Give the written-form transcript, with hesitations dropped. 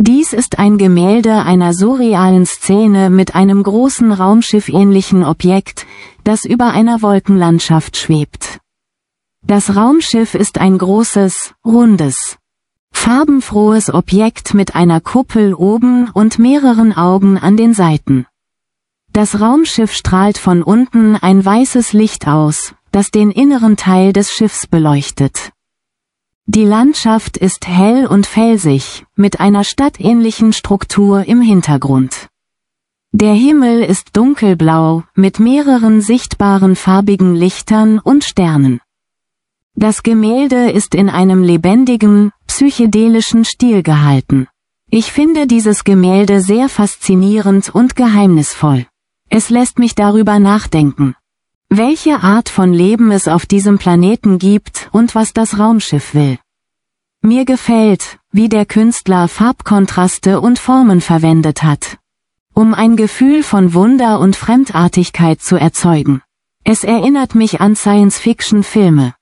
Dies ist ein Gemälde einer surrealen Szene mit einem großen Raumschiff-ähnlichen Objekt, das über einer Wolkenlandschaft schwebt. Das Raumschiff ist ein großes, rundes, farbenfrohes Objekt mit einer Kuppel oben und mehreren Augen an den Seiten. Das Raumschiff strahlt von unten ein weißes Licht aus, das den inneren Teil des Schiffs beleuchtet. Die Landschaft ist hell und felsig, mit einer stadtähnlichen Struktur im Hintergrund. Der Himmel ist dunkelblau, mit mehreren sichtbaren farbigen Lichtern und Sternen. Das Gemälde ist in einem lebendigen, psychedelischen Stil gehalten. Ich finde dieses Gemälde sehr faszinierend und geheimnisvoll. Es lässt mich darüber nachdenken, welche Art von Leben es auf diesem Planeten gibt und was das Raumschiff will. Mir gefällt, wie der Künstler Farbkontraste und Formen verwendet hat, um ein Gefühl von Wunder und Fremdartigkeit zu erzeugen. Es erinnert mich an Science-Fiction-Filme.